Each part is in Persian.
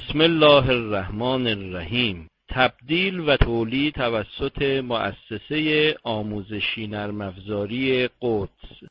بسم الله الرحمن الرحیم. تبدیل و تولید توسط مؤسسه آموزشی نرم‌افزاری قدس.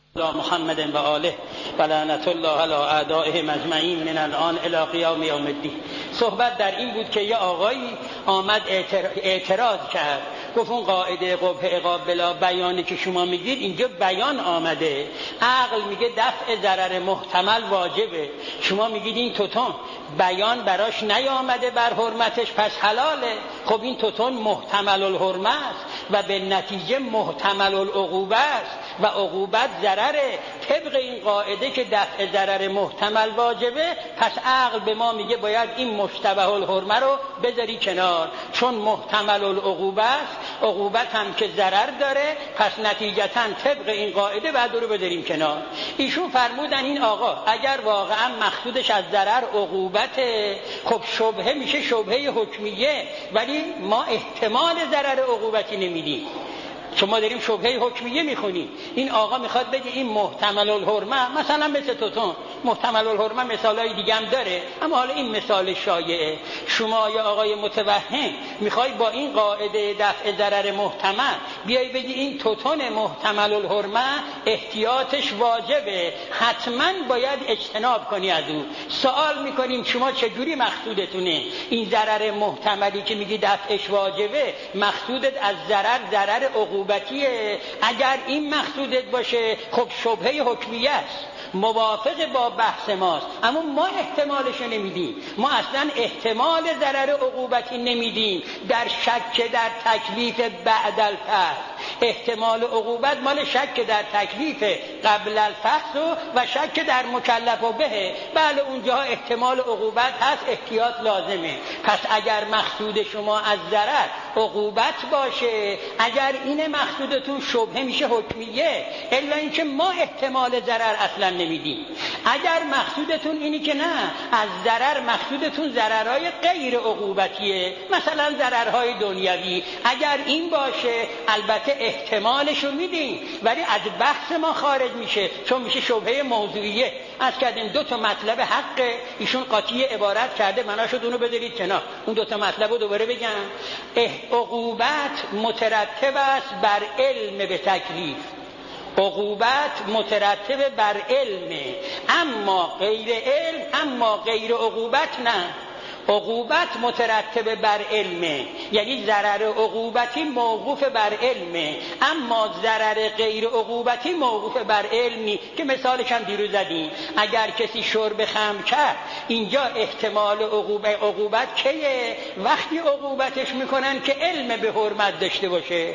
محمد و آله و لعنت الله علی اعدائهم اجمعین من الان الی قیام یوم الدین. صحبت در این بود که یه آقایی آمد اعتراض کرد، گفت اون قاعده قبح عقاب بلا بیانی که شما میگید اینجا بیان آمده، عقل میگه دفع ضرر محتمل واجبه، شما میگید این توتون بیان براش نیامده بر حرمتش پس حلاله. خب این توتون محتمل الحرمه است و به نتیجه محتمل العقوبه است و عقوبت ضرره. طبق این قاعده که دفع ضرر محتمل واجبه، پس عقل به ما میگه باید این مشتبه الحرمه رو بذاری کنار، چون محتمل العقوبه است، عقوبت هم که ضرر داره، پس نتیجتا طبق این قاعده بعد رو بذاریم کنار. ایشون فرمودن این آقا اگر واقعا مقصودش از ضرر عقوبته، خب شبهه میشه شبهه حکمیه، ولی ما احتمال ضرر عقوبتی نمیدیم. شما داریم شبهه حکمیه میخونیم، این آقا میخواد بگه این محتمل الحرمه، مثلا مثل توتون محتمل الحرمه مثالای دیگه هم داره، اما حالا این مثال شایعه. شما یا آقای متوهم میخوای با این قاعده دفع ضرر محتمل بیای بگی این توتون محتمل الحرمه احتیاطش واجبه، حتما باید اجتناب کنی از اون. سوال میکنیم شما چجوری مقصودتونه این ضرر محتملی که میگی دفعش واجبه، مقصودت از ضرر عقوبتیه؟ اگر این مقصودت باشه خب شبهه حکمیه است، موافق با بحث ماست، اما ما احتمالش نمیدیم. ما اصلا احتمال ضرر عقوبتی نمیدیم در شک در تکلیف بعد الفحص. احتمال عقوبت مال شک در تکلیف قبل الفحص و شک در مکلف و به. بله اونجا احتمال عقوبت هست، احتیاط لازمه. پس اگر مقصود شما از ضرر عقوبت باشه، اگر این مقصودتون شبهه میشه حکمیه، الا اینکه ما احتمال ضرر اصلا نمیدیم. اگر مقصودتون اینی که نه از ضرر مقصودتون ضررهای غیر عقوبتیه، مثلا ضررهای دنیوی، اگر این باشه البته احتمالشو میدیم، ولی از بحث ما خارج میشه، چون میشه شبهه موضوعیه. از کردیم دو تا مطلب حق ایشون قاطی عبارت کرده، مناشو اونو بذارید کنار، اون دو تا مطلب رو دوباره بگم. عقوبت مترتب است بر علم به تکلیف، عقوبت مترتب بر علم، اما غیر علم، اما غیر عقوبت نه. عقوبت مترتب بر علمه، یعنی ضرر عقوبتی موقوف بر علمه، اما ضرر غیر عقوبتی موقوف بر علمی که مثالش هم دیروز زدیم. اگر کسی شرب خمر کرد، اینجا احتمال عقوبت کیه؟ وقتی عقوبتش میکنن که علم به حرمت داشته باشه.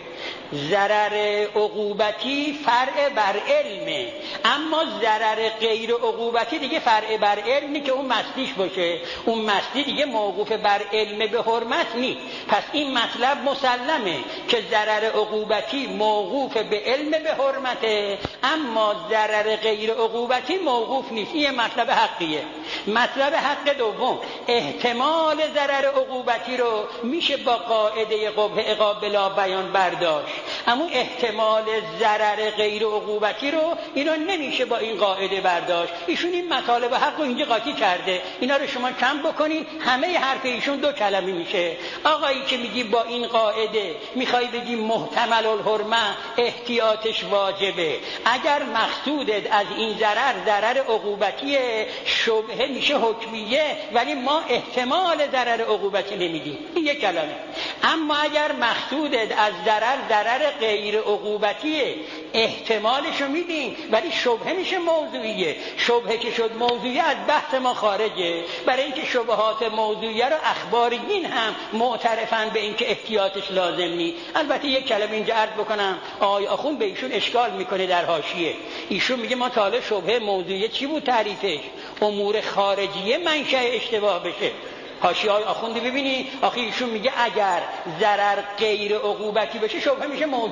ضرر عقوبتی فرع بر علمه، اما ضرر غیر عقوبتی دیگه فرع بر علمی که اون مستیش باشه، اون مستی دیگه موقوف بر علم به حرمت نی. پس این مطلب مسلمه که ضرر عقوبتی موقوف به علم به حرمته، اما ضرر غیر عقوبتی موقوف نیست. این مطلب حقیه. مطلب حق دوم، احتمال ضرر عقوبتی رو میشه با قاعده قبح عقاب بلا بیان برداشت، اما احتمال ضرر غیر عقوبتی رو اینو نمیشه با این قاعده برداشت. ایشون این مطالب حق رو اینجا قاطی کرده، اینا رو شما کم بکنید، همه حرف ایشون دو کلمه میشه. آقایی که میگی با این قاعده میخوای بگی محتمل الحرمه احتیاطش واجبه، اگر مقصودت از این ضرر عقوبتیه، شبهه میشه حکمیه، ولی ما احتمال ضرر عقوبتی نمیدیم. این یک کلمه. اما اگر مقصودت از ضرر غیر عقوبتیه، احتمالشو میدیم، ولی شبهه میشه موضوعیه. شبهه که شد موضوعیه از بحث ما خارجه، برای اینکه شبهات موضوعیه رو اخباریین هم معترفن به اینکه احتیاطش لازم نی. البته یک کلمه اینجا عرض بکنم، آقای آخوند به ایشون اشکال میکنه در حاشیه. ایشون میگه ما تا حالا شبهه موضوعیه چی بود تعریفش؟ امور خارجیه منشأ اشتباه بشه. حاشیه های آخوندی ببینی، آخه ایشون میگه اگر ضرر غیر عقوبتی بشه شبهه میشه موضوعی.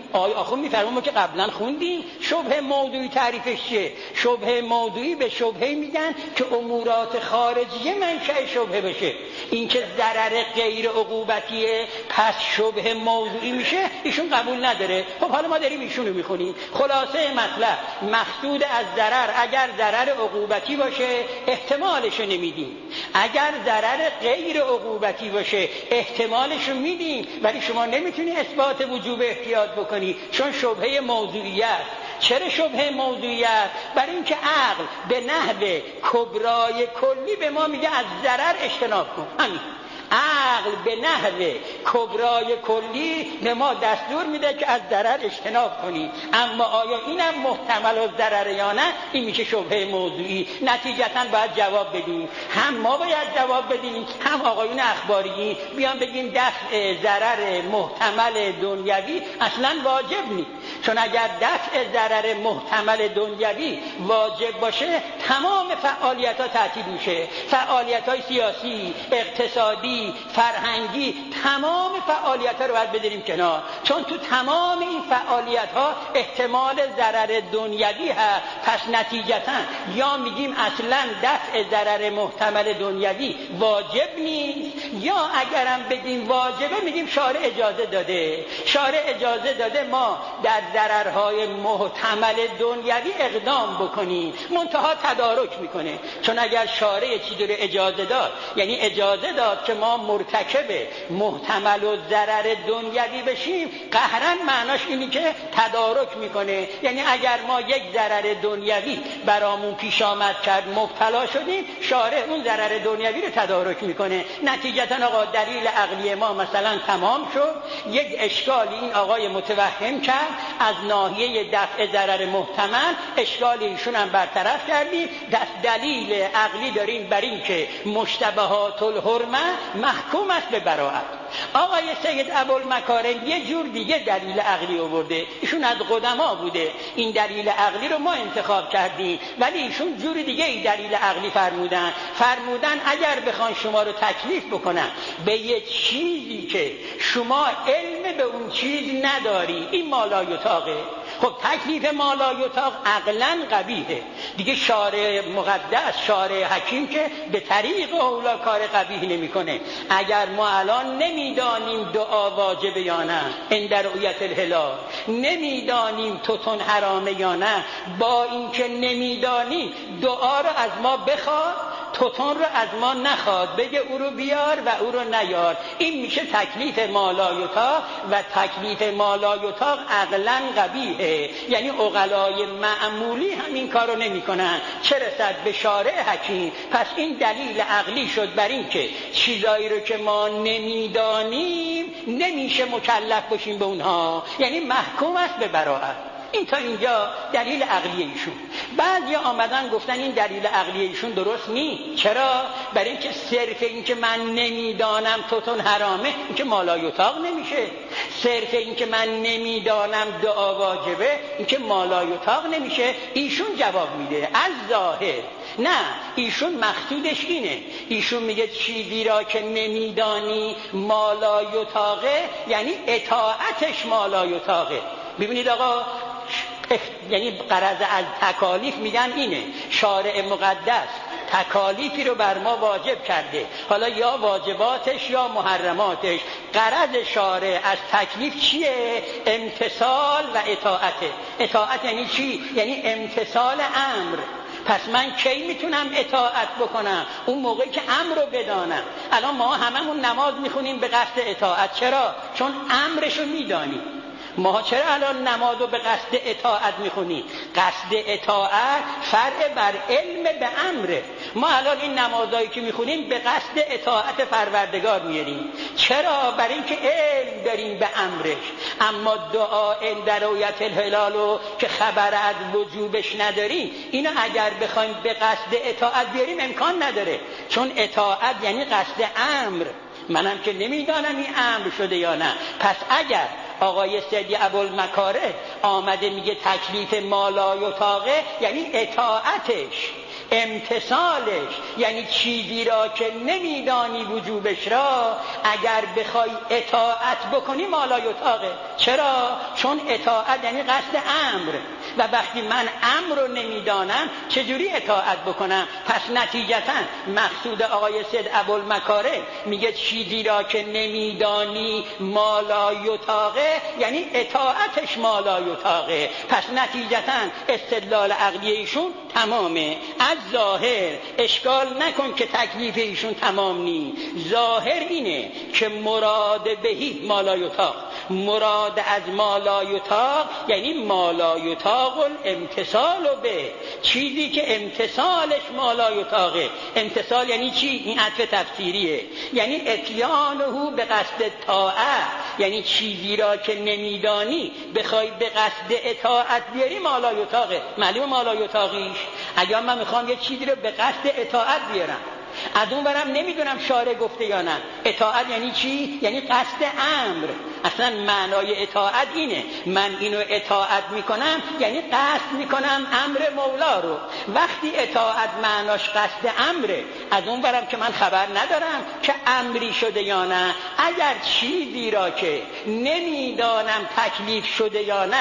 آقای آخوند میفرمون که قبلا خوندیم شبهه موضوعی تعریفش چیه؟ شبهه موضوعی به شبهه میگن که امورات خارجیه منشأ شبهه بشه. این که ضرر غیر عقوبتیه پس شبهه موضوعی میشه، ایشون قبول نداره. خب حالا ما داریم ایشونو میخونیم. خلاصه مطلب مقصود از ضرر اگر ضرر عقوبتی باشه احتمالشو نمیدیم، اگر ضرر غیر عقوبتی باشه احتمالشو میدیم، ولی شما نمیتونی اثبات وجوب احتیاط بکنی چون شبهه موضوعیت. چرا شبهه موضوعیت؟ برای اینکه عقل به نحو کبرای کلی به ما میگه از ضرر اجتناب کن. همین عقل به نحو کبرای کلی به ما دستور میده که از ضرر اجتناب کنی. اما آیا اینم محتمل الضرر یا نه؟ این میشه شبهه موضوعی. نتیجتا باید جواب بدیم، هم ما باید جواب بدیم هم آقایون اخباری بیان بگیم دفع ضرر محتمل دنیوی اصلا واجب نیست. چون اگر دفع ضرر محتمل دنیوی واجب باشه تمام فعالیت ها تعطیل میشه، فعالیت های سیاسی، اقتصادی، فرهنگی، تمام فعالیت ها رو باید بداریم کنار، چون تو تمام این فعالیت ها احتمال ضرر دنیوی هست. پس نتیجتا یا میگیم اصلا دفع ضرر محتمل دنیوی واجب نیست، یا اگرم بگیم واجبه میگیم شارع اجازه داده. شارع اجازه داده ما در ضررهای محتمل دنیوی اقدام بکنیم، منتها تدارک میکنه. چون اگر شارع چیزی رو اجازه داد یعنی اجازه داد که ما مرتکب محتمل و ضرر دنیوی بشیم، قهرن معناش اینی که تدارک میکنه. یعنی اگر ما یک ضرر دنیوی برامون پیش آمد کرد مبتلا شدیم، شارع اون ضرر دنیوی رو تدارک میکنه. نتیجتا آقا دلیل عقلی ما مثلا تمام شد. یک اشکالی این آقای متوهم کرد از ناحیه دفع ضرر محتمل، اشکال ایشون هم برطرف کردیم. دلیل عقلی داریم بر این که مشتبهات الحرمه محکوم است به براءت. آقای سید ابوالمکارم یه جور دیگه دلیل عقلی آورده. ایشون از قدما بوده، این دلیل عقلی رو ما انتخاب کردیم، ولی ایشون جور دیگه ای دلیل عقلی فرمودن اگر بخوان شما رو تکلیف بکنن به یه چیزی که شما علم به اون چیز نداری، این مالایطاقه. خب تکلیف مالایطاق عقلا قبیحه دیگه. شارع مقدس، شارع حکیم که به طریق اولا کار قبیح نمیکنه. اگر ما الان نمیدانیم دعا واجب یا نه عند رؤیت الهلال، نمیدانیم توتون حرامه یا نه، با اینکه نمیدانیم دعا رو از ما بخواد، توتون رو از ما نخواد، بگه او رو بیار و او رو نیار، این میشه تکلیف مالایطاق. و تکلیف مالایطاق عقلا قبیحه. یعنی عقلای معمولی همین کار رو نمی کنن، چه رسد به شارع حکیم. پس این دلیل عقلی شد بر این که چیزایی رو که ما نمیدانیم نمیشه مکلف بشیم به اونها، یعنی محکوم است به براءت. این تا اینجا دلیل عقلی ایشون. بعضی آمدن گفتن این دلیل عقلی ایشون درست نیست. چرا؟ برای اینکه صرف اینکه من نمیدانم توتون حرامه این که مالایطاق نمیشه. صرف اینکه من نمیدانم دعا واجبه این که مالایطاق نمیشه. ایشون جواب میده از ظاهر نه، ایشون مقصودش اینه. ایشون میگه چیزی را که نمیدانی مالایطاقه، یعنی اطاعتش مالایطاقه. ببینید آقا، یعنی غرض از تکالیف میگن اینه، شارع مقدس تکالیفی رو بر ما واجب کرده، حالا یا واجباتش یا محرماتش. غرض شارع از تکلیف چیه؟ امتثال و اطاعته. اطاعت یعنی چی؟ یعنی امتثال امر. پس من کی میتونم اطاعت بکنم؟ اون موقعی که امر رو بدانم. الان ما هممون نماز میخونیم به قصد اطاعت. چرا؟ چون امرشو میدانیم. ما چرا الان نماز رو به قصد اطاعت میخونیم؟ قصد اطاعت فرع بر علم به امره. ما الان این نمازهایی که میخونیم به قصد اطاعت پروردگار میاریم. چرا؟ برای اینکه علم داریم به امرش. اما دعا عند رؤیت الهلال رو که خبر از وجوبش نداریم، اینو اگر بخوایم به قصد اطاعت بیاریم امکان نداره، چون اطاعت یعنی قصد امر. منم که نمیدانم این امر شده یا نه. پس اگر آقای سید ابوالمکاره آمده میگه تکلیف مالایطاقه یعنی اطاعتش، امتثالش یعنی چیزی را که نمیدانی وجوبش را اگر بخوای اطاعت بکنی مالا یطاقه. چرا؟ چون اطاعت یعنی قصد امر و وقتی من امر رو نمیدانم چجوری اطاعت بکنم؟ پس نتیجتا مقصود آقای سید ابوالمکارم میگه چیزی را که نمیدانی مالا یطاقه یعنی اطاعتش مالا یطاقه. پس نتیجتا استدلال عقلی ایشون تمامه. از ظاهر اشکال نکن که تکلیف ایشون تمام نی. ظاهر اینه که مراد بهی مالا یطاق، مراد از مالا یطاق یعنی مالا یطاق الامتثال به، چیزی که امتثالش مالا یطاقه. امتثال یعنی چی؟ این عطف تفسیریه، یعنی اتیانه به قصد طاعت، یعنی چیزی را که نمیدانی بخوای به قصد اطاعت بیاری مالا یطاقه. معلوم مالا یطاقیش اگر من میخوام یه چیزی رو به قصد اطاعت بیارم، از اون برم نمیدونم شارع گفته یا نه. اطاعت یعنی چی؟ یعنی قصد امر. اصلا معنای اطاعت اینه، من اینو اطاعت میکنم یعنی قصد میکنم امر مولا رو. وقتی اطاعت معناش قصد امره، از اون برم که من خبر ندارم که امری شده یا نه. اگر چیزی را که نمیدانم تکلیف شده یا نه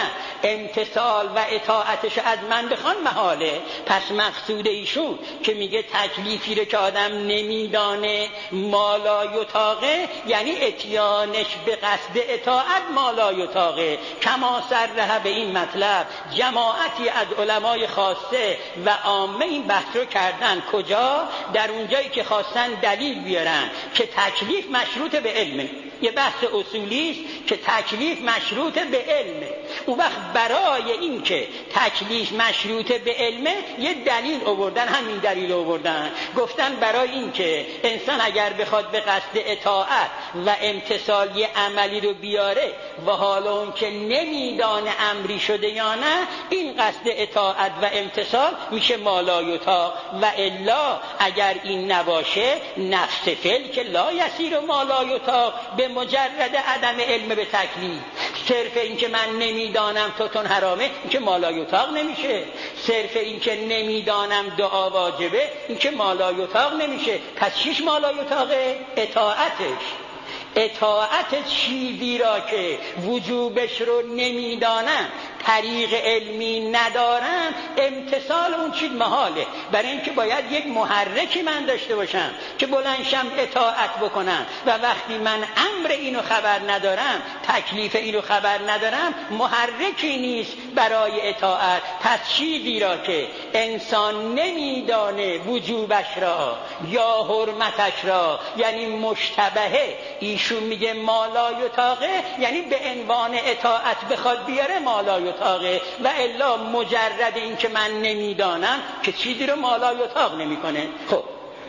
امتثال و اطاعتش از من بخوان محاله. پس مقصود ایشون که میگه تکلیفی رو که آدم نمیدانه مالا یطاقه یعنی اتیانش به قصد اطاعت مالا یطاقه. کما صرح به این مطلب جماعتی از علمای خاصه و عامه این بحث رو کردن. کجا؟ در اونجایی که خواستن دلیل بیارن که تکلیف مشروط به علمه. یه بحث اصولی است که تکلیف مشروط به علمه. اون وقت برای این که تکلیف مشروط به علمه یه دلیل آوردن، همین دلیل آوردن، گفتن برای این که انسان اگر بخواد به قصد اطاعت و امتثال یه عملی رو بیاره و حالا اون که نمیدانه امری شده یا نه، این قصد اطاعت و امتثال میشه مالا یطاق. و الا اگر این نباشه نفس فعل که لا یسیر مالا یطاق به مجرد عدم علم به تکلیف. صرف این که من نمیدانم توتون حرامه این که مالا یطاق نمیشه. صرف این که نمیدانم دعا واجبه این که مالا یطاق نمیشه. پس چیش مالا یطاقه؟ اطاعتش. اطاعت چیزی را که وجوبش رو نمیدانم، طریق علمی ندارم، امتثال اون چیز محاله. برای اینکه باید یک محرکی من داشته باشم که بلندشم اطاعت بکنم و وقتی من امر اینو خبر ندارم، تکلیف اینو خبر ندارم، محرکی نیست برای اطاعت. پس چیزی را که انسان نمیدانه وجوبش را یا حرمتش را یعنی مشتبهه، ایشون میگه مالا یطاقه، یعنی به عنوان اطاعت بخواد بیاره مالا یطاقه. و الا مجرد این که من نمیدانم که چیزی رو مالا یطاق نمیکنه. خب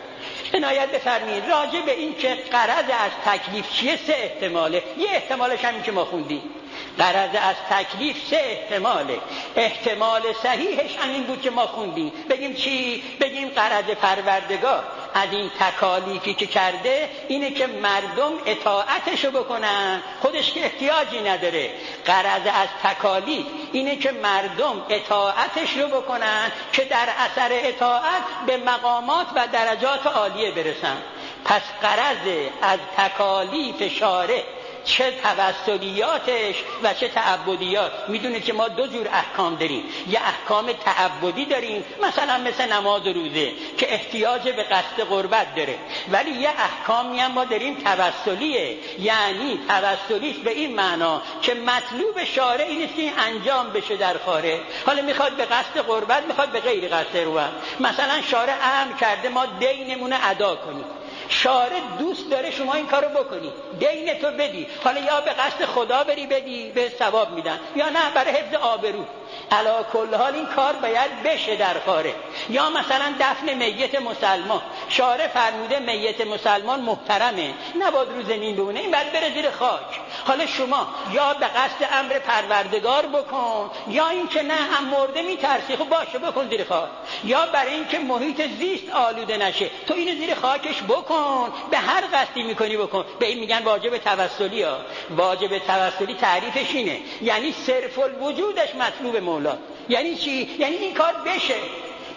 عنایت بفرمایید راجع به این که غرض از تکلیف چیه سه احتماله. یه احتمالش همین که ما خوندیم، غرض از تکلیف سه احتماله. احتمال صحیحش همین بود که ما خوندیم. بگیم چی؟ بگیم غرض پروردگار از این تکالیفی که کرده اینه که مردم اطاعتشو بکنن، خودش که احتیاجی نداره. غرض از تکالیف اینه که مردم اطاعتش رو بکنن که در اثر اطاعت به مقامات و درجات عالیه برسن. پس غرض از تکالیف شارع چه توسلیاتش و چه تعبدیات. میدونید که ما دو جور احکام داریم. یه احکام تعبدی داریم، مثلا مثل نماز و روزه که احتیاج به قصد قربت داره، ولی یه احکامی هم ما داریم توسلیه، یعنی توسلیش به این معنا که مطلوب شارع این است که انجام بشه در خارج. حالا میخواد به قصد قربت، میخواد به غیر قصد قربت. مثلا شارع امر کرده ما دینمون ادا کنیم، شارع دوست داره شما این کارو بکنی، دین تو بدی، حالا یا به قصد خدا بری بدی به ثواب میدن، یا نه برای حفظ آبرو. علی کل حال این کار باید بشه در خارج. یا مثلا دفن میت مسلمان، شارع فرموده میت مسلمان محترمه، نباید رو زمین بمونه، این باید بره زیر خاک. حالا شما یا به قصد امر پروردگار بکن، یا این که نه هم مرده میترسی، خب باشه بکن زیر خاک. یا برای این که محیط زیست آلوده نشه تو اینو زیر خاکش بکن، به هر قصدی میکنی بکن. به این میگن واجب توسلی ها. واجب توسلی تعریفش اینه، یعنی صرف الوجودش مطلوب مولا. یعنی چی؟ یعنی این کار بشه.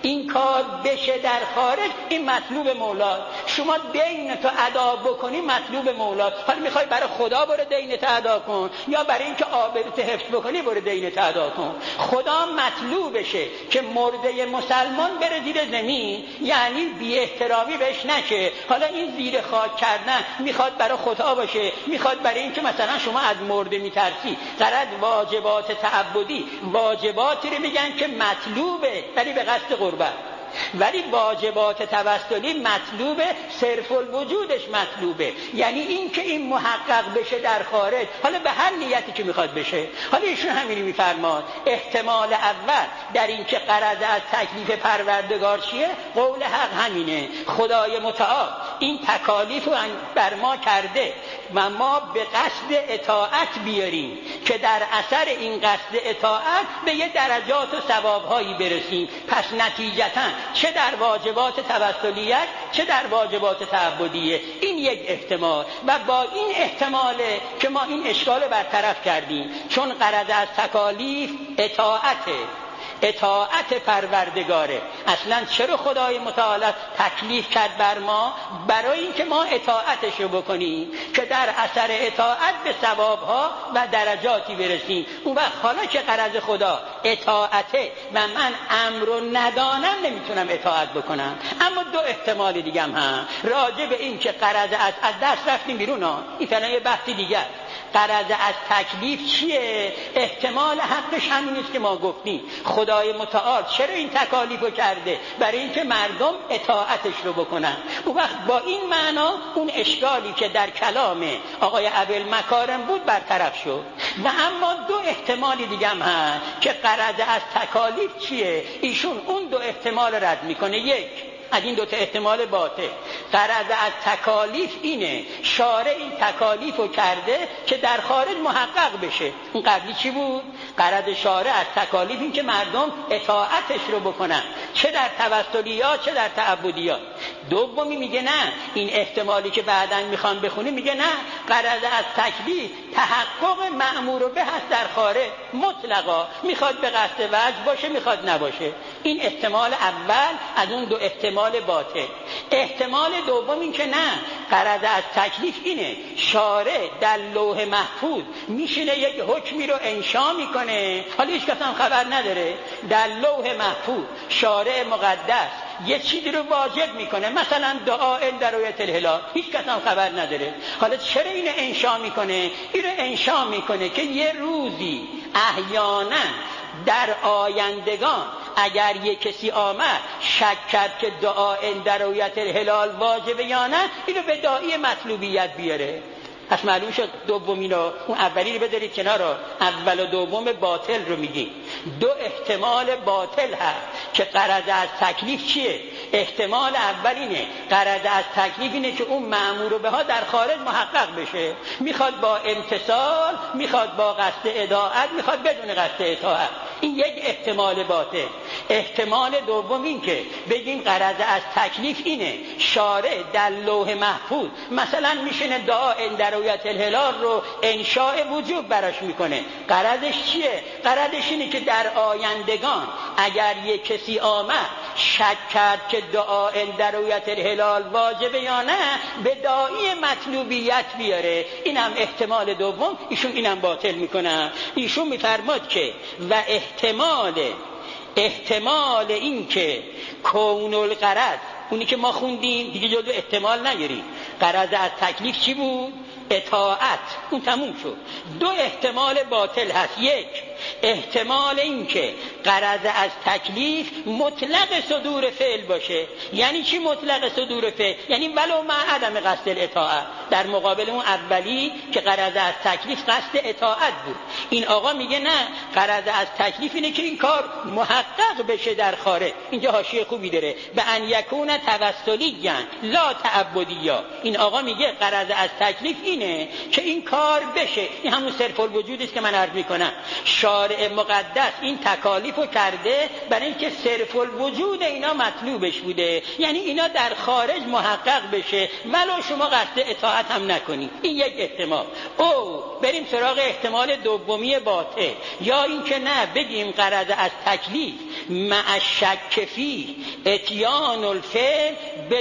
این کار بشه در خارج، این مطلوب مولا. شما دین تو ادا بکنی مطلوب مولا. حالا میخوای برای خدا برو دینت ادا کن، یا برای اینکه آبروت حفظ بکنی برو دینت ادا کن. خدا مطلوبشه که مرده مسلمان بره زیر زمین، یعنی بی احترامی بهش نشه. حالا این زیر خاک کردن میخواد برای خدا باشه، میخواد برای اینکه مثلا شما از مرده میترسی. غرض واجبات تعبدی واجباتی رو میگن که مطلوبه ولی به قصد قربت، ولی واجبات توسلی مطلوبه، صرف الوجودش مطلوبه، یعنی این که این محقق بشه در خارج، حالا به هر نیتی که میخواد بشه. حالا ایشون همینی میفرماد احتمال اول در این که غرض از تکلیف پروردگار چیه؟ قول حق همینه، خدای متعال این تکالیف رو بر ما کرده و ما به قصد اطاعت بیاریم که در اثر این قصد اطاعت به یه درجات و ثوابهایی برسیم. پس نتیجتاً چه در واجبات توسلیت چه در واجبات تعبدیه. این یک احتمال، و با این احتماله که ما این اشکال برطرف کردیم، چون غرض از تکالیف اطاعت پروردگاره. اصلا چرا خدای متعال تکلیف کرد بر ما؟ برای اینکه ما اطاعتش رو بکنیم که در اثر اطاعت به ثوابها و درجاتی برسیم. اون وقت حالا که غرض خدا اطاعته و من امر رو ندانم نمیتونم اطاعت بکنم. اما دو احتمال دیگه هم راجع به این که غرض از دست رفتیم بیرون این فعلا یه بحثی دیگه. غرض از تکلیف چیه؟ احتمال حقش همین است که ما گفتیم. خدای متعال چرا این تکالیف رو کرده؟ برای اینکه مردم اطاعتش رو بکنن. اون وقت با این معنا اون اشکالی که در کلام آقای ابوالمکارم بود برطرف شد. و اما دو احتمال دیگه هم هست که غرض از تکالیف چیه؟ ایشون اون دو احتمال رد میکنه. یک از این دو تا احتمال باطل، غرض از تکالیف اینه شارع این تکالیف رو کرده که در خارج محقق بشه. اون قبلی چی بود؟ غرض شارع از تکالیف این که مردم اطاعتش رو بکنن، چه در توسلیات چه در تعبدیات. دومی میگه نه، این احتمالی که بعداً میخوان بخونیم میگه نه، غرض از تکلیف تحقق مأمور به هست در خارج مطلقا، میخواد به قصد وجه باشه میخواد نباشه. این احتمال اول از اون دو احتمال باطل. احتمال دوم این که نه، غرض از تکلیف اینه شارع در لوح محفوظ میشینه یک حکمی رو انشا میکنه، حالا هیچ کس هم خبر نداره. در لوح محفوظ شارع مقدس یه چیزی رو واجب میکنه، مثلا دعا عند رؤیت الهلال، هیچ کس هم خبر نداره. حالا چرا اینو انشا میکنه؟ اینو انشا میکنه که یه روزی احیانا در آیندگان اگر یک کسی آمد شک کرد که دعا عند رؤیت الهلال واجبه یا نه، اینو به داعی مطلوبیت بیاره. پس معلوم شد دومین رو، اون اولی رو بذارید کنار، اول و دوم باطل رو میگیم. دو احتمال باطل هست که غرض از تکلیف چیه؟ احتمال اول اینه غرض از تکلیف اینه که اون مأمور به ها در خارج محقق بشه، میخواد با امتثال، میخواد با قصد اطاعت، میخواد بدون قصد اطاعت. این یک احتمال باطل. احتمال دوم این که بگیم غرض از تکلیف اینه شارع در لوح محفوظ مثلا میشینه دعا عند رؤیت الهلال رو انشاء وجوب براش میکنه. غرضش چیه؟ غرضش اینه که در آیندگان اگر یک کسی آمد شک کرد که دعا عند رؤیت الهلال واجبه یا نه، به داعی مطلوبیت بیاره. اینم احتمال دوم، ایشون اینم باطل میکنه. ایشون میفرماد که و احتمال این که کون الغرض، اونی که ما خوندیم دیگه جلو احتمال نگیریم. غرض از تکلیف چی بود؟ اطاعت. اون تموم شد. دو احتمال باطل هست. یک احتمال این که غرض از تکلیف مطلق صدور فعل باشه. یعنی چی مطلق صدور فعل؟ یعنی ولو مع عدم قصد الاطاعت، در مقابل اون اولی که غرض از تکلیف قصد اطاعت بود. این آقا میگه نه، غرض از تکلیف اینه که این کار محقق بشه در خارج. اینجا حاشیه خوبی داره، به ان یکون توسلیاً لا تعبدیا. این آقا میگه غرض از تکلیف اینه که این کار بشه. این همون صرف الوجودی است که من عرض میکنم. شارع مقدس این تکالیفو کرده برای اینکه صرف الوجود اینا مطلوبش بوده، یعنی اینا در خارج محقق بشه ولو شما قصد اطاعت قرائت هم نکنی. این یک احتمال. او بریم سراغ احتمال دومی باطل، یا اینکه نه بگیم غرض از تکلیف مع الشک فی اتیان الفعل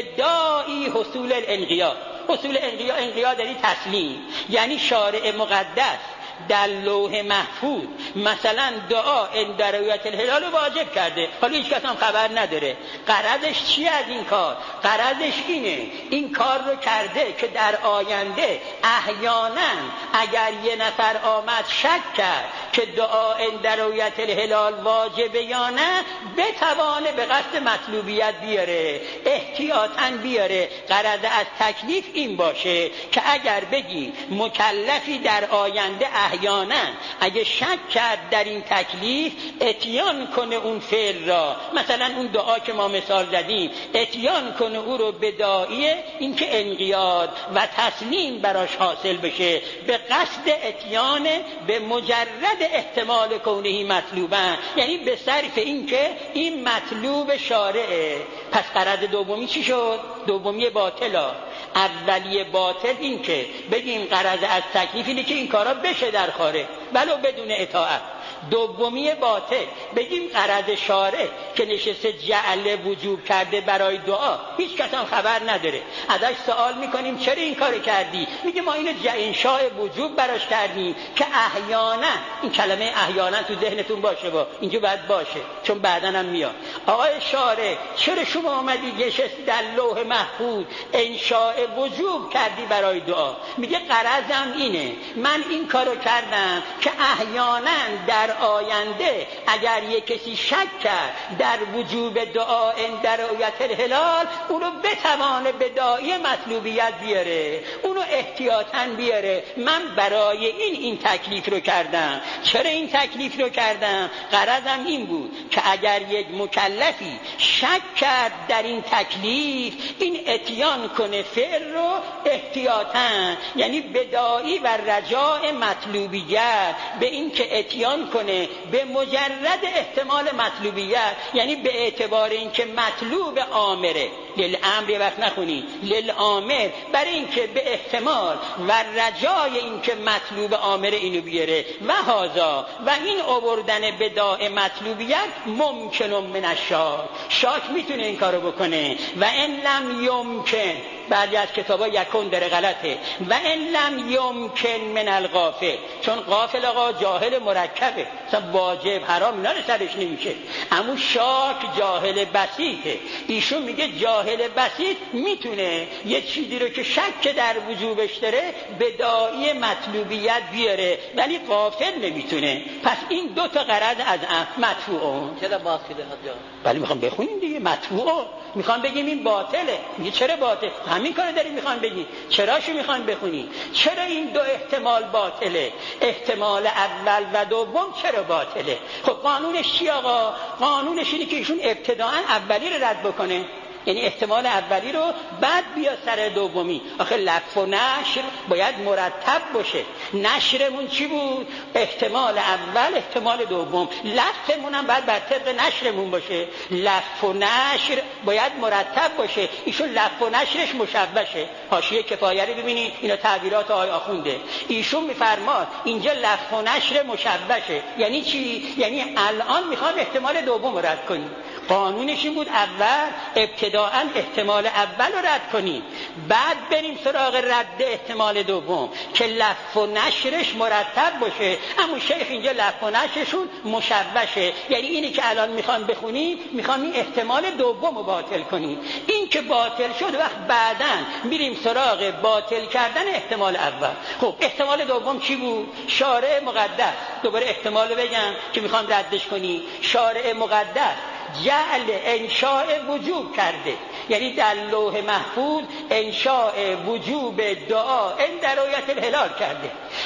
بداعی حصول الانقیاد. حصول انقیاد یعنی تسلیم، یعنی شارع مقدس در لوح محفوظ مثلا دعا عند رؤیت الهلال واجب کرده، حالا هیچ کس هم خبر نداره. غرضش چی از این کار؟ غرضش اینه این کار رو کرده که در آینده احیانا اگر یه نفر آمد شک کرد که دعا عند رؤیت الهلال واجبه یا نه، بتوانه به قصد مطلوبیت بیاره، احتیاطاً بیاره. غرض از تکلیف این باشه که اگر بگی مکلفی در آینده احیانا اگه شک کرد در این تکلیف، اتیان کنه اون فعل را، مثلا اون دعا که ما مثال زدیم، اتیان کنه او رو بداعی اینکه انقیاد و تسلیم براش حاصل بشه، به قصد اتیان به مجرد احتمال کونه مطلوبن، یعنی به صرف اینکه این مطلوب شارعه. پس غرض دومی چی شد؟ دومی باطلا. اولی باطل این که بگیم غرض از تکلیف اینه که این کارا بشه در خارج ولو بدون اطاعت. دومی باطل بگیم غرض شارع که نشسته جعل وجوب کرده برای دعا، هیچ کس هم خبر نداره. ازش سوال میکنیم چرا این کار کردی؟ میگه ما اینو انشاء وجوب براش کردیم که احیانا، این کلمه احیانا تو ذهنتون باشه، با اینجا باید باشه چون بعداً هم میاد. آقای شارع چرا شما آمدی نشستی در لوح محفوظ انشاء وجوب کردی برای دعا؟ میگه غرضم اینه من این کارو کردم که احیانا در آینده اگر یک کسی شک کرد در وجوب دعا عند رؤیت الهلال، اونو بتوانه به داعی مطلوبیت بیاره، اونو احتیاطاً بیاره. من برای این تکلیف رو کردم. چرا این تکلیف رو کردم؟ غرضم این بود که اگر یک مکلفی شک کرد در این تکلیف، این اتیان کنه فعل رو احتیاطاً، یعنی بداعی و رجاء مطلوبیت، به این که اتیان کنه به مجرد احتمال مطلوبیت، یعنی به اعتبار اینکه مطلوب آمره، للامر وقت نخونی للامر، برای اینکه به احتمال و رجای اینکه مطلوب آمره اینو بیاره و هذا، و این آوردن به داع مطلوبیت ممکن من الشاک، شاک میتونه این کارو بکنه. و ان لم یمکن، بعضی از کتابا یکون داره غلطه، و ان لم یمکن من الغافل، چون غافل آقا جاهل مرکبه، مثلا واجب حرام اینا رو سرش نمیشه. اما شاک جاهل بسیطه. ایشون میگه جاهل بسیط میتونه یه چیزی رو که شک در وجوبش داره به داعی مطلوبیت بیاره، ولی غافل نمیتونه. پس این دو تا غرض از مدفوعون. چرا باطله حاجا؟ ولی میخوام بخونیم دیگه مدفوع، میخوام بگیم این باطله. میگه چرا باطل؟ همین کارو داریم میخوام بگیم. چراشو میخوام بخونی؟ چرا این دو احتمال باطله؟ احتمال اول و دوم چرا باطله؟ خب قانونش چی آقا؟ قانونش اینه که ایشون ابتداءً اولی رو رد بکنه، یعنی احتمال اولی رو بعد بیا سر دومی. آخه لف و نشر باید مرتب باشه. نشرمون چی بود؟ احتمال اول احتمال دوم. لفمون هم باید بر طبق نشرمون باشه. لف و نشر باید مرتب باشه. ایشون لف و نشرش مشوشه. حاشیه کفایه رو ببینید، اینا تعبیرات آقای آخونده. ایشون میفرماد اینجا لف و نشر مشوشه. یعنی چی؟ یعنی الان میخوام احتمال دوم رو رد کنیم. قانونش این بود اول ابتداءً احتمال اول رو رد کنیم، بعد بریم سراغ رد احتمال دوم که لف و نشرش مرتب باشه. اما شیخ اینجا لف و نشرشون مشوشه، یعنی اینی که الان میخوان بخونیم، میخوان این احتمال دوم رو باطل کنیم. این که باطل شد وقت بعداً میریم سراغ باطل کردن احتمال اول. خب احتمال دوم چی بود؟ شارع مقدس. دوباره احتمال رو بگم که میخوان ردش کنیم. شارع مقدس جعل انشاء وجوب کرده، یعنی در لوح محفوظ انشاء وجوب دعا عند رؤیت الهلال کرده.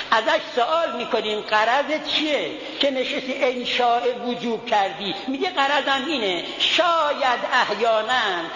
ازش سوال میکنیم غرضت چیه که نشستی انشاء وجوب کردی؟ میگه غرضم اینه شاید احیانا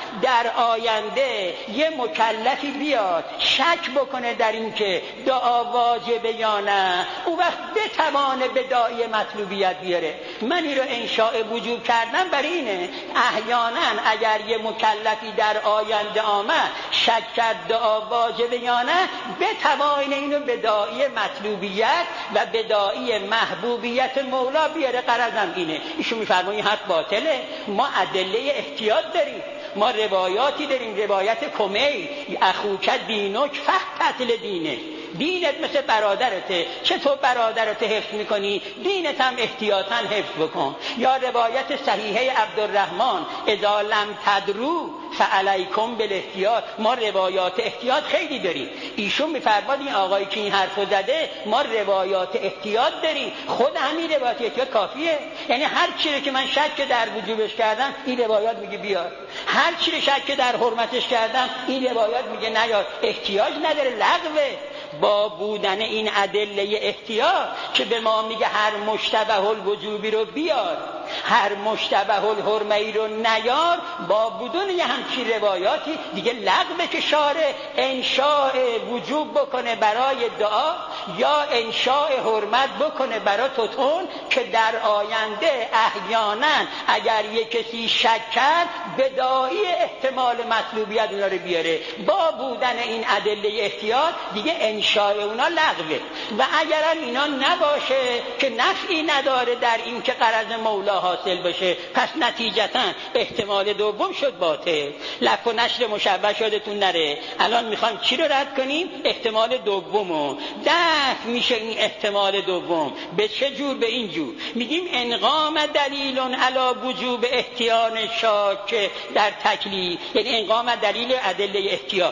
در آینده یه مکلفی بیاد شک بکنه در این که دعا واجبه یا نه، اون وقت بتوانه به داعی مطلوبیت بیاره. من این رو انشاء وجوب کردم برای اینه احیانا اگر یه مکلفی در آینده آمد شک کرد دعا واجبه یا نه، بتوانه اینو به داعی مطلوبیت و به داعی محبوبیت مولا بیاره. غرضم اینه. ایشون میفرماید این حرف باطله. ما ادله احتیاط داریم، ما روایاتی داریم، روایت کمیل اخوک دینک فقط دینه، دینت مثل برادرته، چطور برادرت حفظ میکنی دینت هم احتیاطاً حفظ بکن. یا روایت صحیحه عبدالرحمن اذا لم تدرو فعلیکم بالاحتیاط. ما روایات احتیاط خیلی داریم. ایشون میفرماد این آقایی که این حرفو زده ما روایات احتیاط داریم، خود همین روایات احتیاط کافیه. یعنی هر چیزی که من شک در وجوبش کردم این روایات میگه بیار، هر چیزی شک در حرمتش کردم این روایات میگه نیار. احتیاج نداره، لغوه. با بودن این ادله احتیاط که به ما میگه هر مشتبه الوجوبی رو بیار، هر مشتبه الحرمه‌ای رو نیار، با بدون یه همچین روایاتی دیگه لغوه که شارع انشاء وجوب بکنه برای دعا یا انشاء حرمت بکنه برای تطهر که در آینده احیانا اگر یک کسی شک کرد به داعی احتمال مطلوبیت اونا رو بیاره. با بودن این ادله احتیاط دیگه انشاء اونا لغوه. و اگرم اینا نباشه که نفعی نداره در این که غرض مولا حاصل بشه، پس نتیجتا احتمال دوم شد باطل. لف و نشر مشبه شدتون نره. الان میخوایم چی رو رد کنیم؟ احتمال دومو. دفع میشه این احتمال دوم. به چه جور؟ به این جور میگیم انقام دلیل علی وجوب احتیان شاک در تکلیف، یعنی انقام دلیل ادله احتیاط.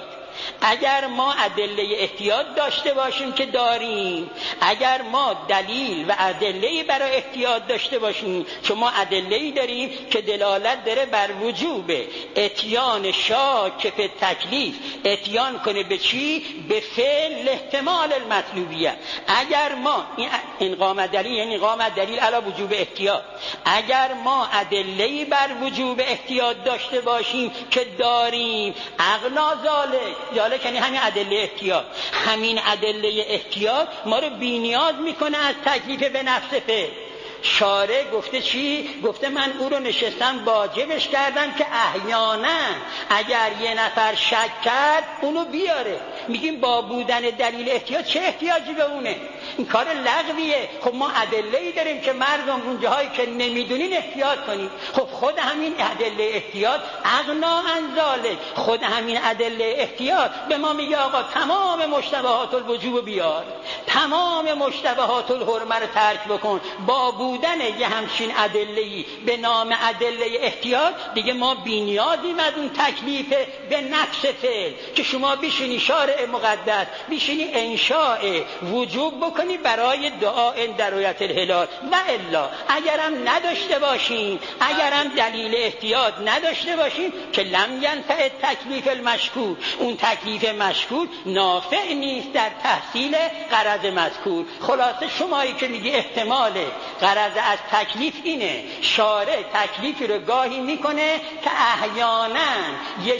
اگر ما ادله احتیاط داشته باشیم که داریم، اگر ما دلیل و ادله برای احتیاط داشته باشیم، چون ما ادله‌ای داریم که دلالت داره بر وجوب اتیان شاک به تکلیف، اتیان کنه به چی؟ به فعل احتمال المطلوبیه. اگر ما این انقام دلیل یعنی انقام دلیل علی وجوب احتیاط، اگر ما ادله‌ای بر وجوب احتیاط داشته باشیم که داریم، اغنا ذالک یعنی همین ادله احتیاط، همین ادله احتیاط ما رو بی‌نیاز میکنه از تکلیف به نفس فعل. شارع گفته چی؟ گفته من او رو نشستم واجبش کردم که احیانا اگر یه نفر شک کرد اونو بیاره. میگیم با بودن دلیل احتیاط چه احتیاجی به اونه؟ این کار لغویه. خب ما ادله‌ای داریم که مردم اون جاهایی که نمیدونین احتیاط کنید. خب خود همین ادله احتیاط اغنا عن ذالک، خود همین ادله احتیاط به ما میگه آقا تمام مشتبهات الوجوب بیار، تمام مشتبهات الحرمه رو ترک بکن. با بودن یه همچین ادله‌ای به نام ادله احتیاط دیگه ما بی‌نیازیم از اون تکلیف به نفس فعل که شما بشینی شارع مقدس بشینی انشاء وجوب بکنی برای دعا در رؤیت الهلال. و الا اگرم نداشته باشین، اگرم دلیل احتیاط نداشته باشین که لم ینفع تکلیف المشکوک، اون تکلیف مشکوک نافع نیست در تحصیل غرض مذکور. خلاصه شمایی که میگی احتمال غرض از تکلیف اینه، شارع تکلیفی رو گاهی میکنه که احیانا یه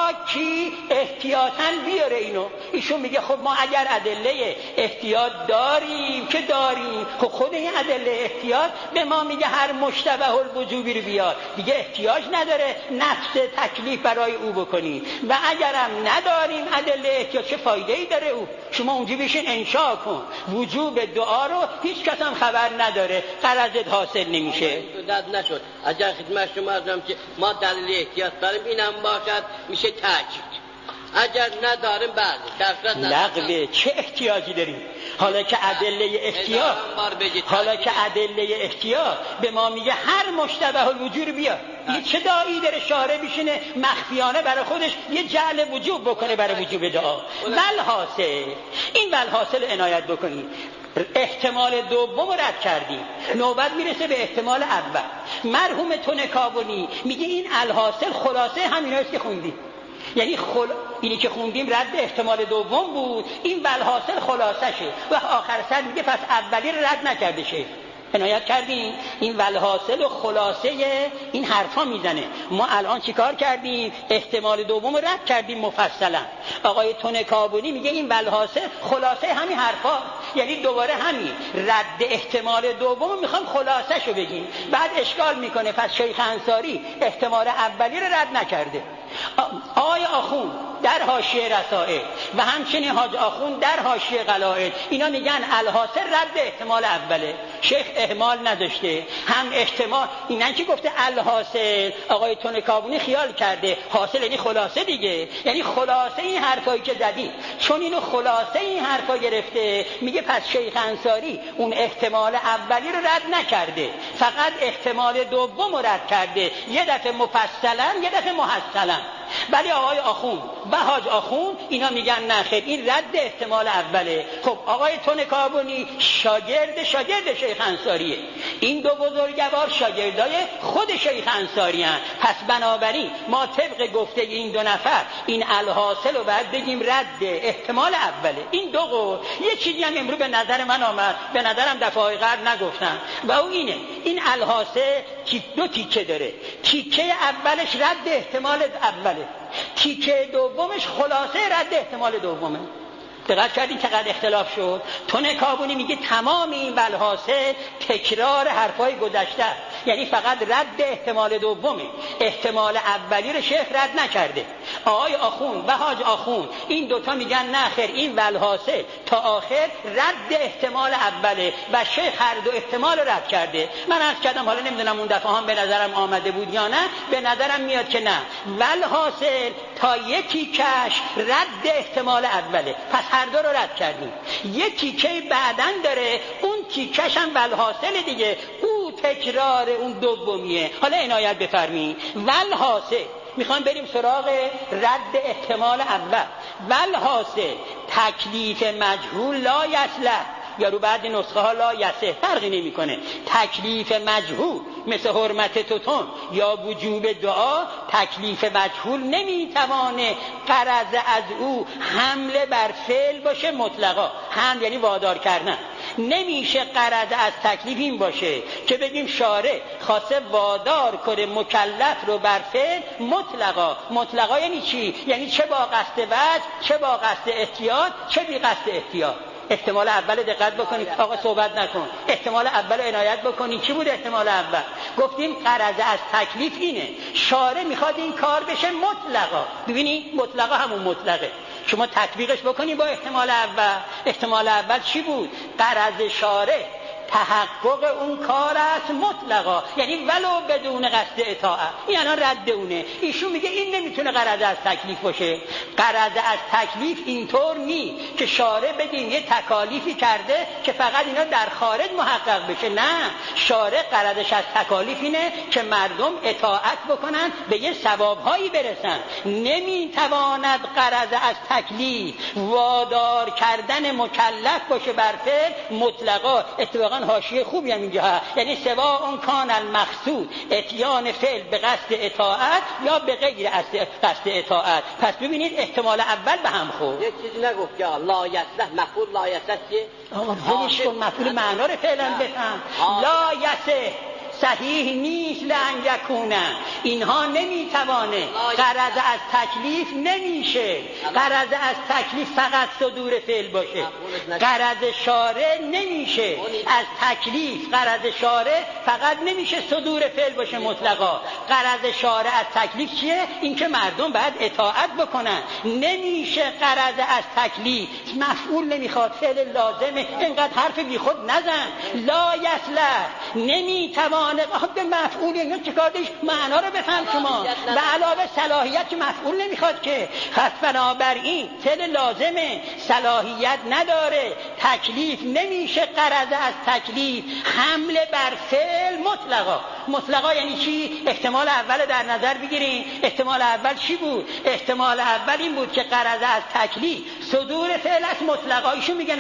شاکی احتیاطاً بیاره اینو. ایشون میگه خب ما اگر ادله احتیاط داریم که داریم، خب خود این ادله احتیاط به ما میگه هر مشتبه الوجوبی رو بیار، دیگه احتیاج نداره نفس تکلیف برای او بکنی. و اگرم نداریم ادله احتیاط چه فایده ای داره او؟ شما اونجا بشین انشاء کن وجوب دعا رو، هیچ کس هم خبر نداره، غرضت حاصل نمیشه. نشد. اگر خدمت شما ازم که ما دلیل احتیاط داریم اینم باشد میشه تاکید. اگر نداریم بعد لغوه چه احتیاجی داریم؟ حالا که ادله احتیاط، حالا که ادله احتیاط به ما میگه هر مشتبه الوجود بیار، این چه داعی داره شارع بشینه مخفیانه برای خودش یه جعل وجوب بکنه برای وجوب دعا؟ والحاصل این والحاصل عنایت بکنید. احتمال دوم رد کردیم، نوبت میرسه به احتمال اول. مرحوم تونکابونی میگه این الحاصل خلاصه همیناست که خوندیم. یعنی اینی که خوندیم رد احتمال دوم بود، این والحاصل خلاصشه و آخر سر میگه پس اولی رو رد نکرده شیخ. عنایت کردیم این والحاصل و خلاصه این حرفا میزنه. ما الان چیکار کردیم؟ احتمال دوم رو رد کردیم مفصلا. آقای تونکابونی میگه این والحاصل خلاصه همین حرفا، یعنی دوباره همین رد احتمال دوم میخوام خلاصه شو بگیم. بعد اشکال میکنه پس شیخ انصاری احتمال اولی رو رد نکرده. آقای آخوند در حاشیه رسائل و همچنین حاج آخوند در حاشیه قلائد اینا میگن الحاصل رد احتمال اوله. شیخ اهمال نداشته، هم احتمال اینا که گفته الحاصل، آقای تونکابونی خیال کرده حاصل یعنی خلاصه دیگه، یعنی خلاصه این حرفایی که زدی، چون اینو خلاصه این حرفا گرفته میگه پس شیخ انصاری اون احتمال اولی رو رد نکرده، فقط احتمال دوم رو رد کرده، یه دفعه مفصلا یه دفعه محصلا. ولی آقای آخوند و حاج آخوند اینا میگن نه خیر این رد احتمال اوله. خب آقای تونکابونی شاگرد شیخ انصاریه، این دو بزرگوار شاگردای خود شیخ انصاری هستند. پس بنابراین ما طبق گفته این دو نفر این الحاصل رو باید بگیم رد احتمال اوله. این دو قول. یه چیزی هم امروز به نظر من آمد، به نظرم دفعه قبل نگفتم و اون اینه این الحاصل دو تیکه داره. تیکه اولش رد احتمال اوله، تیکه دومش خلاصه رد احتمال دومه. دقت کردین چقدر اختلاف شد؟ تونکابونی میگه تمام این والحاصل تکرار حرفای گذشته، یعنی فقط رد احتمال دومه، احتمال اولی رو شیخ رد نکرده. آقای آخوند و حاج آخوند این دوتا میگن نه خیر این والحاصل تا آخر رد احتمال اوله و شیخ هر دو احتمال رو رد کرده. من عرض کردم حالا نمیدونم اون دفعه هم به نظرم آمده بود یا نه، به نظرم میاد که نه، والحاصل تا یکی کش رد احتمال اوله، پس هر دو رو رد کردیم. یکی که بعدن داره اون تیکش هم والحاصل دیگه، او تکرار اون دومیه. حالا عنایت بفرمایید والحاصل میخوام بریم سراغ رد احتمال اول. والحاصل تکلیف مجهول لا یصلح، یا رو بعد نسخه ها لا یصح، فرقی نمیکنه. تکلیف مجهول مثل حرمت توتون یا وجوب دعا، تکلیف مجهول نمیتوانه غرض از او حمله بر فعل باشه مطلقا. هم یعنی وادار کردن. نمیشه غرض از تکلیف این باشه که بگیم شارع خواسته وادار کنه مکلف رو بر فعل مطلقا. مطلقا یعنی چی؟ یعنی چه با قصد وجه، چه با قصد احتیاط، چه بی قصد احتیاط. احتمال اول دقت بکنید، آقا صحبت نکن، احتمال اول عنایت بکنید. چی بود احتمال اول؟ گفتیم غرض از تکلیف اینه شارع میخواد این کار بشه مطلقا. ببینید مطلقا همون مطلقه، شما تطبیقش بکنید با احتمال اول. احتمال اول چی بود؟ غرض شارع تحقق اون کار است مطلقا، یعنی ولو بدون قصد اطاعت. این الان رد اونه. ایشون میگه این نمیتونه غرض از تکلیف باشه. غرض از تکلیف اینطور نی که شارع بگیم یه تکالیفی کرده که فقط اینا در خارج محقق بشه. نه، شارع غرضش از تکالیف اینه که مردم اطاعت بکنن، به یه ثوابهایی برسن. نمیتواند غرض از تکلیف وادار کردن مکلف باشه بر فعل مطلقا. اتفاقا حاشیه خوبی هم اینجا هست، یعنی سوا اون کان المقصود اتیان فعل به قصد اطاعت یا به غیر قصد اطاعت. پس ببینید احتمال اول به هم خورد. یک چیزی نگفت که لا یصلح، مفعول لا یصلح چیه؟ آقا ولش کن، مفعول معنا رو فعلا بفهم. لا یصلح صحیح نیست لن یکونه، اینها نمیتوانه. غرض از تکلیف نمیشه، غرض از تکلیف فقط صدور فعل باشه. غرض شارع نمیشه از تکلیف، غرض شارع فقط نمیشه صدور فعل باشه مطلقا. غرض شارع از تکلیف چیه؟ اینکه مردم باید اطاعت بکنن. نمیشه غرض از تکلیف مفعول نمیخواد، فعل لازمه. اینقدر حرف بی خود نزن. لا یصلح نمیتوانه به مفعول اینو چیکار دیش معنا رو بفهم شما. و علاوه صلاحیت که مفعول نمیخواد که، خاص بنابراین فعل لازمه، صلاحیت نداره. تکلیف نمیشه غرض از تکلیف حمله بر فعل مطلقا. مطلقا یعنی چی؟ احتمال اول در نظر بگیریم. احتمال اول چی بود؟ احتمال اول این بود که غرض از تکلیف صدور فعل است مطلقا. ایشون میگه نه،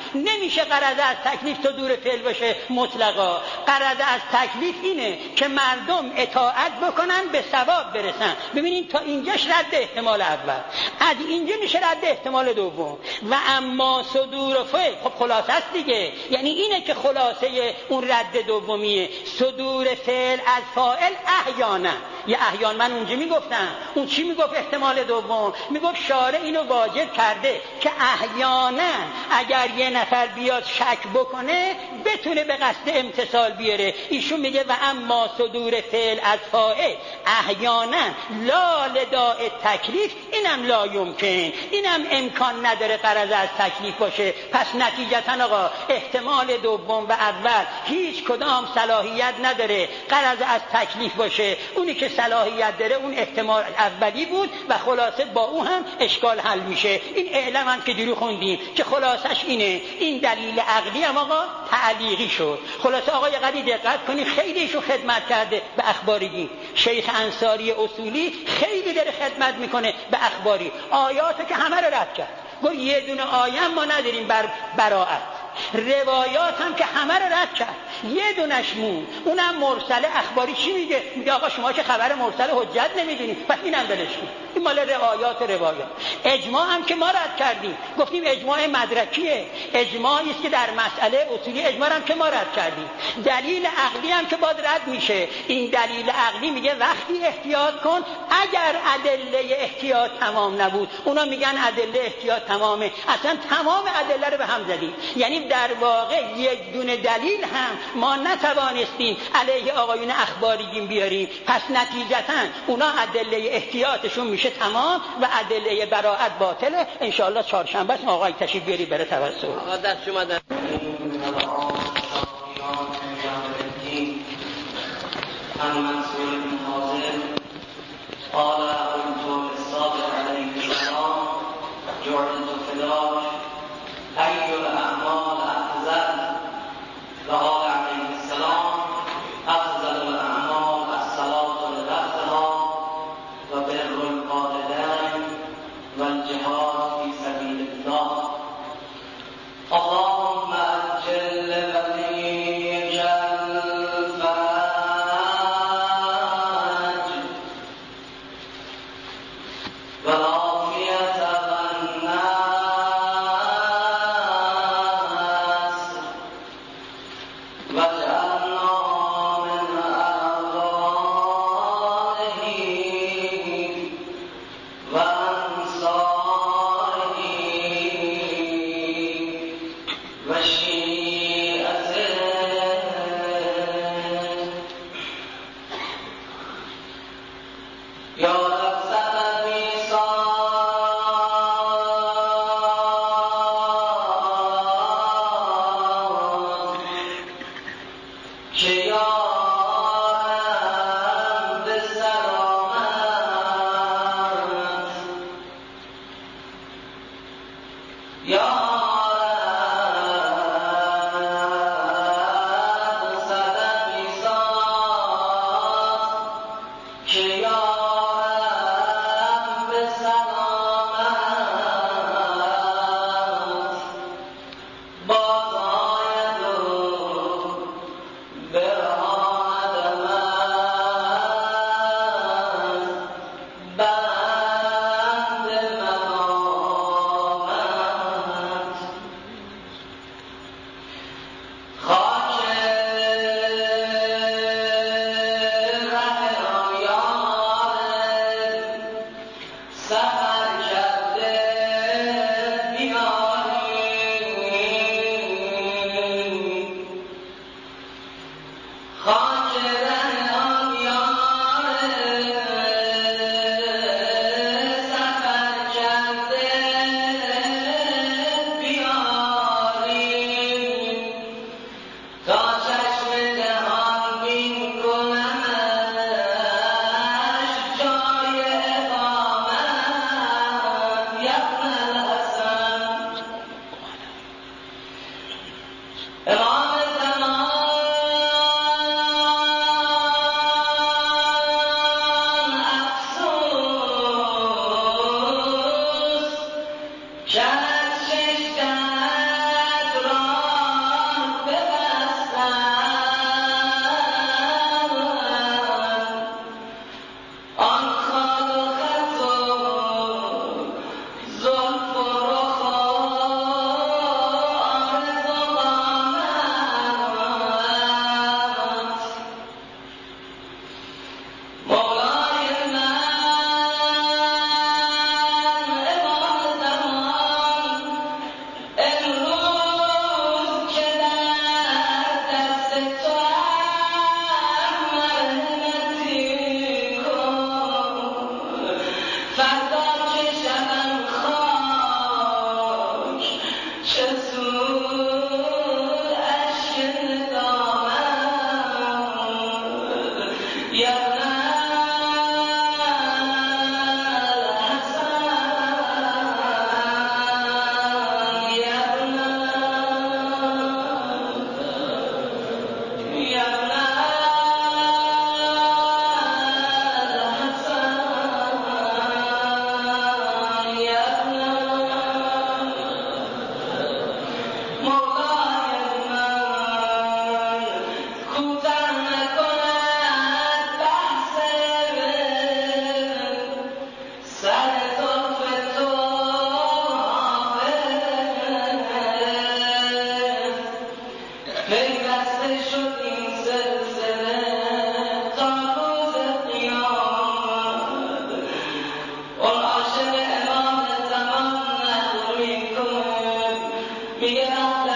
نمیشه غرض از تکلیف صدور فعل باشه مطلقا. غرض از تکلیف اینه که مردم اطاعت بکنن به ثواب برسن. ببینید تا اینجاش رد احتمال اول، از اینجا میشه رد احتمال دوم. و اما صدور فعل خب خلاصه است دیگه، یعنی اینه که خلاصه اون رد دومیه. صدور فعل از فاعل احیانا، یه احیان من اونجا میگفتم، اون چی میگفت احتمال دوم؟ میگفت شارع اینو واجب کرده که احیانا اگر یه نفر بیاد شک بکنه بتونه به قصد امتثال بیاره. ایشون میگه و اما صدور فعل از فاعل احیانا لا لداء تکلیف، اینم لا یمکن، اینم امکان نداره غرض از تکلیف باشه. پس نتیجتا آقا احتمال دوم و اول هیچ کدام صلاحیت نداره غرض از تکلیف باشه. اونی که صلاحیت داره اون احتمال اولی بود و خلاصه با او هم اشکال حل میشه. این اعلام هم که دیرو خوندیم که خلاصش اینه. این دلیل عقلی هم آقا تعلیقی شد. خلاصه آقا یه قدری دقت کنید، خیلی ایشون خدمت کرده به اخباریگی. شیخ انصاری اصولی خیلی داره خدمت میکنه به اخباری. آیاتو که همه رو رد کرد، گفت یه دونه آیه ما نداریم بر براءت. روایات هم که همه رو رد کرد، یه دونش مون، اونم مرسل. اخباری چی میگه؟ میگه آقا شما که خبر مرسل حجت نمیدونید، پس اینم بلش کن. این مال روایات. اجماع هم که ما رد کردیم، گفتیم اجماع مدرکیه، اجماعی است که در مسئله اصولی اجماع هم که ما رد کردیم. دلیل عقلی هم که باید رد میشه. این دلیل عقلی میگه وقتی احتیاط کن اگر ادله احتیاط تمام نبود. اونا میگن ادله احتیاط تمامه، اصلا تمام ادله رو به هم زدیم. یعنی در واقع یک دونه دلیل هم ما نتوانستیم علیه آقایون اخباریگین بیاریم. پس نتیجتا اونا ادله احتیاطشون میشه تمام و ادله براءت باطله. انشاءالله چهارشنبه است آقای تشریف بیاری بره توسل. آقا دست شما در منصور بن حاضر قال قلت للصادق عليه السلام جعلت فداك أي الأعمال أفضل؟ وقال عليه السلام أفضل الأعمال الصلاة لوقتها وبر الوالدين والجهاد في سبيل الله. اللهم أجل وليك الفرج والعافية Miguel